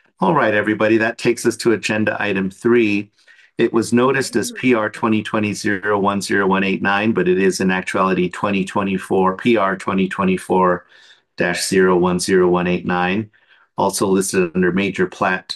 All right, everybody, that takes us to agenda item 3. It was noticed as PR 2020-010189, but it is in actuality 2024, PR 2024-010189. Also listed under Major Plat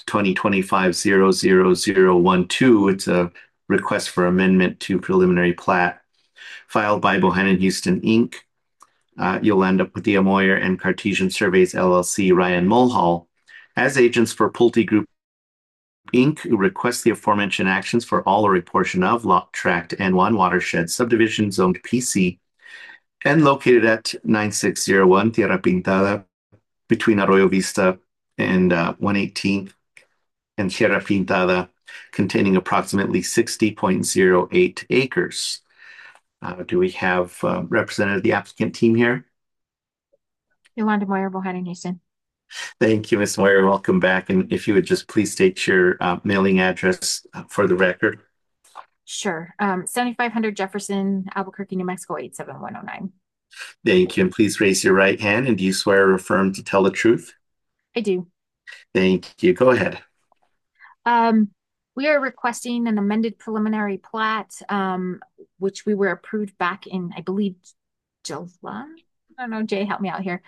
2025-00012. It's a request for amendment to preliminary plat filed by Bohannon Houston Inc., Yolanda Padilla Moyer, and Cartesian Surveys LLC, Ryan Mulhall, as agents for Pulte Group Inc., who requests the aforementioned actions for all or a portion of Lot Tract N1 Watershed Subdivision Zoned PC and located at 9601 Tierra Pintada between Arroyo Vista and 118th and Tierra Pintada, containing approximately 60.08 acres. Do we have representative of the applicant team here? Yolanda Moyer, Bohannon, Houston. Thank you, Ms. Moyer. Welcome back. And if you would just please state your mailing address for the record. Sure. 7500 Jefferson, Albuquerque, New Mexico, 87109. Thank you. And please raise your right hand. And do you swear or affirm to tell the truth? I do. Thank you. Go ahead. Um, we are requesting an amended preliminary plat, which we were approved back in, I believe, July. I don't know, Jay, help me out here.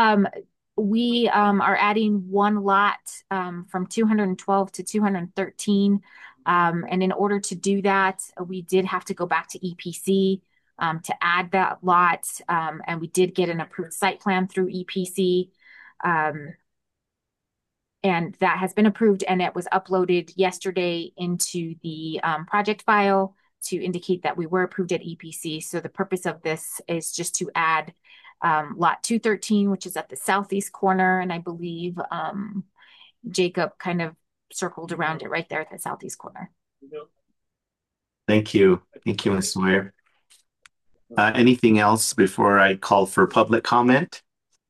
We are adding one lot from 212 to 213. And in order to do that, we did have to go back to EPC to add that lot. And we did get an approved site plan through EPC. Um, and that has been approved, and it was uploaded yesterday into the project file to indicate that we were approved at EPC. So the purpose of this is just to add lot 213, which is at the southeast corner, and I believe Jacob kind of circled around it right there at the southeast corner. Thank you. Thank you, Ms. Moyer. Anything else before I call for public comment?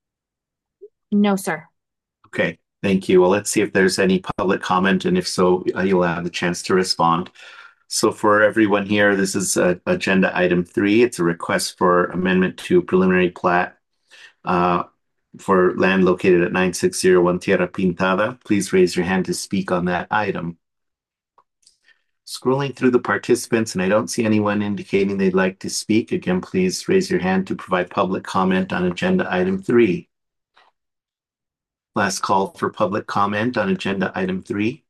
No, sir. Okay. Thank you. Well, let's see if there's any public comment, and if so, you'll have the chance to respond. So for everyone here, this is agenda item 3. It's a request for amendment to preliminary plat uh, for land located at 9601 Tierra Pintada. Please raise your hand to speak on that item. Scrolling through the participants, and I don't see anyone indicating they'd like to speak. Again, please raise your hand to provide public comment on agenda item 3. Last call for public comment on agenda item 3.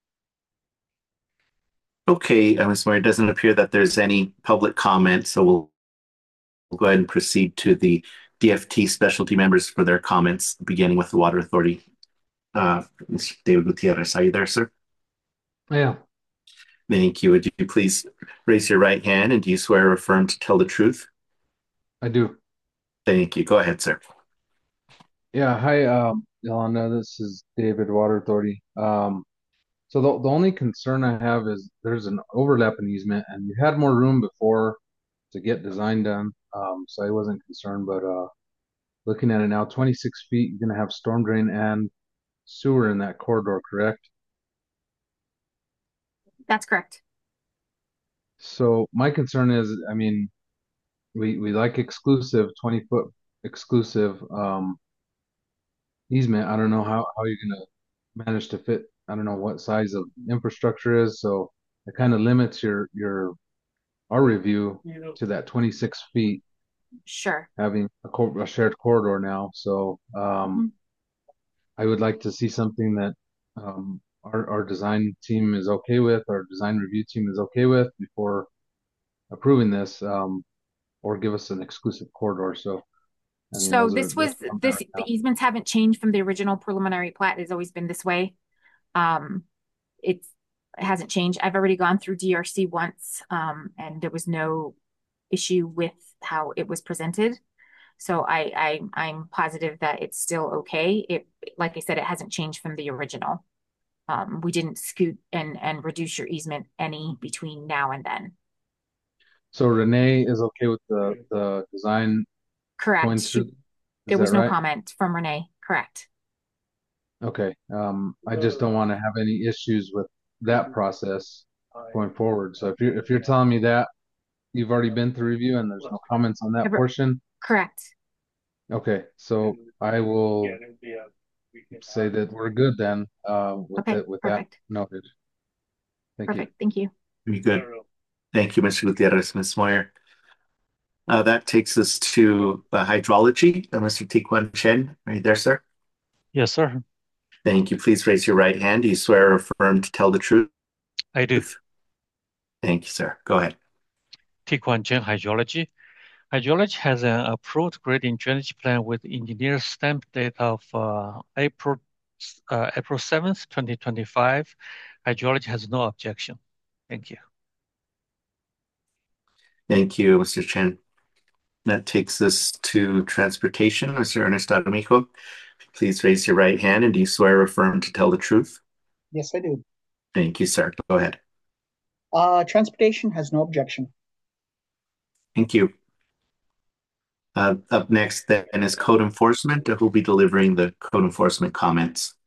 Okay, Ms. Moore, it doesn't appear that there's any public comment, so we'll go ahead and proceed to the DFT specialty members for their comments, beginning with the Water Authority. Mr. David Gutierrez, are you there, sir? Yeah, Thank you. Would you please raise your right hand, and do you swear or affirm to tell the truth? I do. Thank you. Go ahead, sir. Yeah, hi, Yolanda. This is David, Water Authority. So the only concern I have is there's an overlapping easement, and you had more room before to get design done. So I wasn't concerned, but looking at it now, 26 feet, you're gonna have storm drain and sewer in that corridor, correct? That's correct. So my concern is, I mean, we like exclusive 20-foot exclusive easement. I don't know how you're gonna manage to fit. I don't know what size of infrastructure is, so it kind of limits your our review to that 26 feet, Sure. having a shared corridor now. So Mhm. I would like to see something that our design team is okay with, our design review team is okay with before approving this, or give us an exclusive corridor. So I mean, So that's where I'm at right the now. easements haven't changed from the original preliminary plat. It's always been this way. Um, it's it hasn't changed. I've already gone through DRC once, and there was no issue with how it was presented. So I'm positive that it's still okay. It, like I said, it hasn't changed from the original. We didn't scoot and reduce your easement any between now and then. So Renee is okay with the design Correct. going through. Is There that was no right? comment from Renee. Correct. Okay. I just don't want to have any issues with that process going forward. So if you're telling me that you've already been through review and there's no comments on that portion, Correct. okay. So I will say that we're good then, Okay, with that perfect. noted. Thank you. Perfect. Thank you. Very good. Thank you, Mr. Gutierrez, Ms. Moyer. That takes us to hydrology. Mr. Tikuan Chen, are you there, sir? Yes, sir. Thank you. Please raise your right hand. Do you swear or affirm to tell the truth? I do. Thank you, sir. Go ahead. Tikuan Chen Hydrology. Hydrology has an approved grading drainage plan with engineer stamp date of April 7th, 2025. Hydrology has no objection. Thank you. Thank you, Mr. Chen. That takes us to transportation. Mr. Ernest Aramijo, please raise your right hand and do you swear or affirm to tell the truth? Yes, I do. Thank you, sir. Go ahead. Transportation has no objection. Thank you. Up next then is code enforcement. Who'll be delivering the code enforcement comments?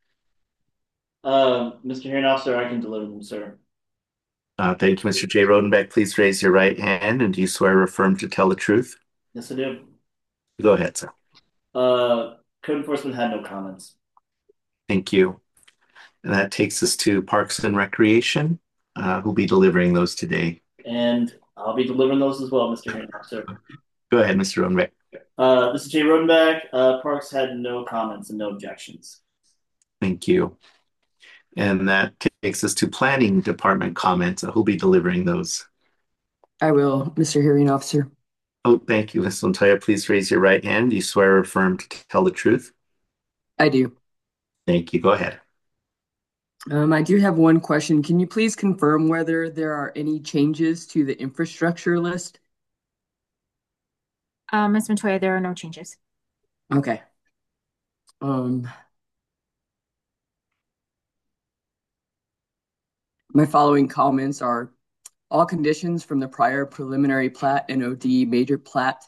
Mr. Hearing Officer, I can deliver them, sir. Thank you, Mr. J. Rodenbeck. Please raise your right hand and do you swear or affirm to tell the truth? Yes, I do. Go ahead, sir. Code enforcement had no comments. Thank you. And that takes us to Parks and Recreation. Who'll be delivering those today? And I'll be delivering those as well, Mr. Hearing Officer. Go ahead, Mr. Rodenbeck. This is Jay Rodenbeck. Parks had no comments and no objections. Thank you. And that takes us to Planning Department comments. Who'll be delivering those? I will, Mr. Hearing Officer. Oh, thank you, Ms. Montoya. Please raise your right hand. Do you swear or affirm to tell the truth? I do. Thank you. Go ahead. I do have one question. Can you please confirm whether there are any changes to the infrastructure list? Ms. Montoya, there are no changes. Okay. My following comments are all conditions from the prior preliminary plat NOD Major Plat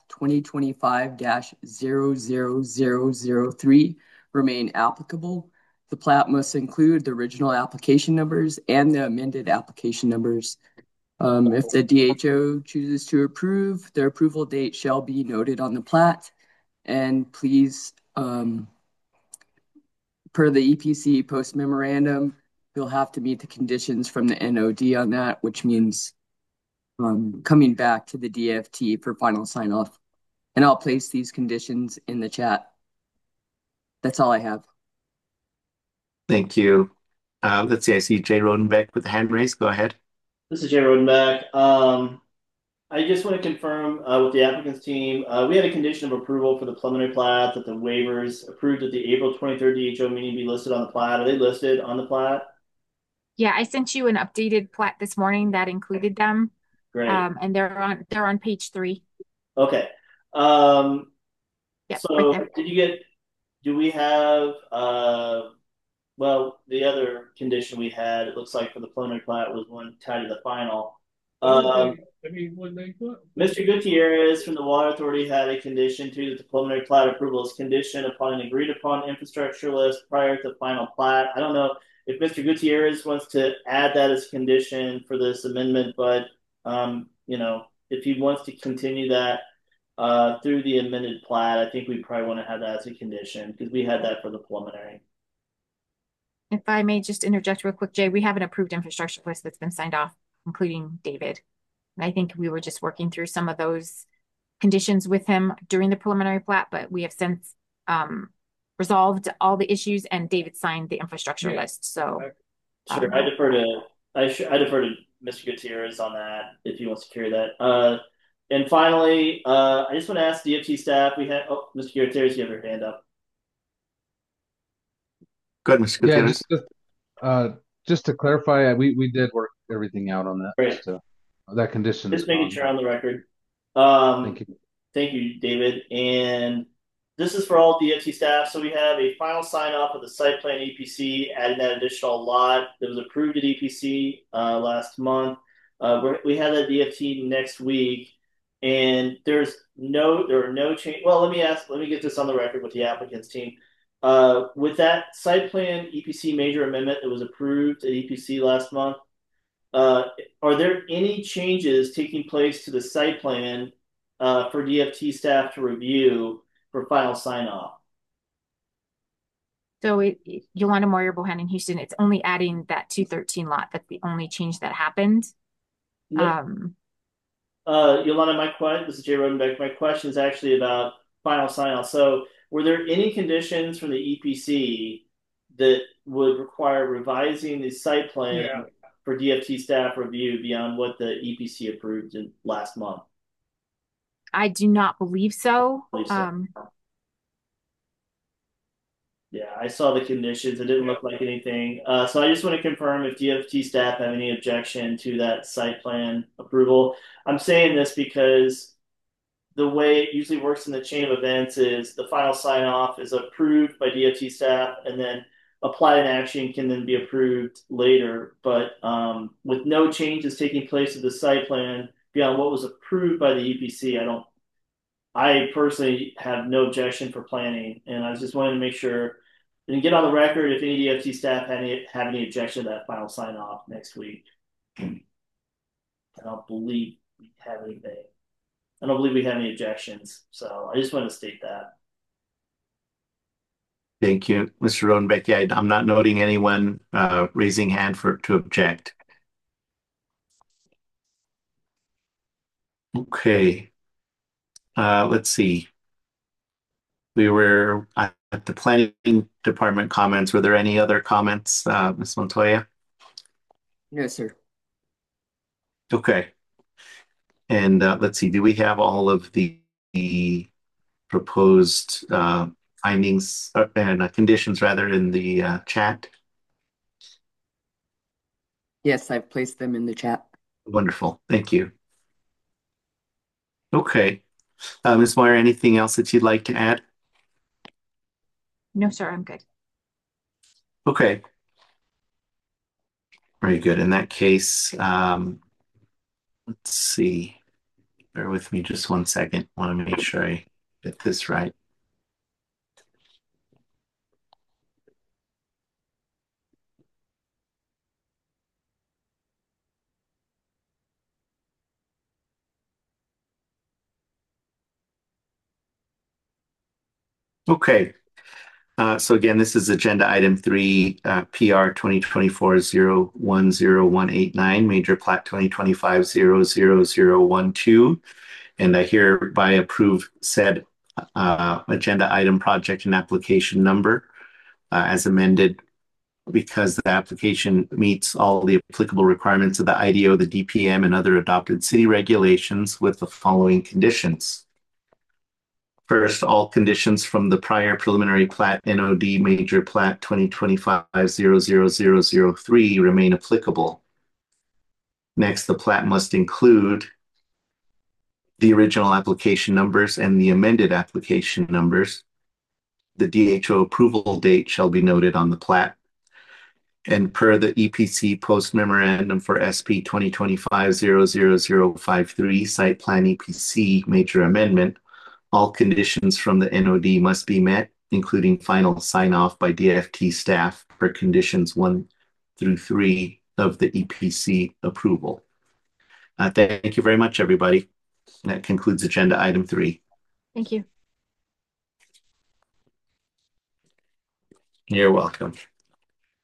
2025-00003 remain applicable. The plat must include the original application numbers and the amended application numbers. If the DHO chooses to approve, the approval date shall be noted on the plat. And please, per the EPC post memorandum, you'll have to meet the conditions from the NOD on that, which means coming back to the DFT for final sign off. And I'll place these conditions in the chat. That's all I have. Thank you. Let's see. I see Jay Rodenbeck with the hand raised. Go ahead. This is Jay Rodenbeck. I just want to confirm with the applicant's team, we had a condition of approval for the preliminary plat that the waivers approved at the April 23rd DHO meeting be listed on the plat. Are they listed on the plat? Yeah, I sent you an updated plat this morning that included them. Great. And they're on page 3. Okay. Yeah, so right there. do we have, well, the other condition we had, it looks like for the preliminary plat was one tied to the final. Mr. Gutierrez from the Water Authority had a condition too that the preliminary plat approval is conditioned upon an agreed upon infrastructure list prior to final plat. I don't know if Mr. Gutierrez wants to add that as a condition for this amendment, but if he wants to continue that through the amended plat, I think we probably want to have that as a condition because we had that for the preliminary. If I may just interject real quick, Jay, we have an approved infrastructure list that's been signed off, including David. And I think we were just working through some of those conditions with him during the preliminary plat, but we have since resolved all the issues and David signed the infrastructure list. So sure, I defer to Mr. Gutierrez on that if he wants to carry that. And finally, I just want to ask DFT staff. Mr. Gutierrez, you have your hand up. Go ahead, Mr. Gutierrez. Yeah, just to clarify, we did work everything out on that. Great. That condition. Just making sure on the record. Thank you. Thank you, David. And this is for all DFT staff. So we have a final sign off of the site plan EPC, adding that additional lot that was approved at EPC last month. We have that DFT next week, and there are no change. Well, let me get this on the record with the applicant's team. With that site plan EPC major amendment that was approved at EPC last month, are there any changes taking place to the site plan for DFT staff to review for final sign off? So Yolanda Moyer, Bohannon, Houston, it's only adding that 213 lot. That's the only change that happened. Yep. Yolanda, this is Jay Rodenbeck. My question is actually about final sign-off. So, were there any conditions from the EPC that would require revising the site plan for DFT staff review beyond what the EPC approved last month? I do not believe so. Yeah, I saw the conditions. It didn't look like anything. So I just want to confirm if DFT staff have any objection to that site plan approval. I'm saying this because the way it usually works in the chain of events is the final sign off is approved by DFT staff, and then applied action can then be approved later. But with no changes taking place to the site plan beyond what was approved by the EPC, I personally have no objection for planning, and I was just wanting to make sure and get on the record if any DFT staff have any objection to that final sign off next week. I don't believe we have anything. I don't believe we have any objections, so I just wanted to state that. Thank you, Mr. Rodenbeck. Yeah, I'm not noting anyone raising hand to object. Okay. Let's see. We were at the planning department comments. Were there any other comments, Ms. Montoya? No, sir. Okay. And let's see, do we have all of the proposed findings and conditions rather in the chat? Yes, I've placed them in the chat. Wonderful. Thank you. Okay. Ms. Moyer, anything else that you'd like to add? No, sir, I'm good. Okay. Very good. In that case, let's see. Bear with me just one second. I want to make sure I get this right. Okay. So again, this is agenda item 3, PR 2024-010189, Major Plat 2025-00012, and I hereby approve said agenda item, project, and application number as amended because the application meets all the applicable requirements of the IDO, the DPM, and other adopted city regulations with the following conditions. First, all conditions from the prior preliminary plat NOD Major Plat 2025-00003 remain applicable. Next, the plat must include the original application numbers and the amended application numbers. The DHO approval date shall be noted on the plat. And per the EPC post memorandum for SP 2025-00053 site plan EPC major amendment, all conditions from the NOD must be met, including final sign-off by DFT staff for conditions 1 through 3 of the EPC approval. Thank you very much, everybody. That concludes agenda item 3. Thank you. You're welcome.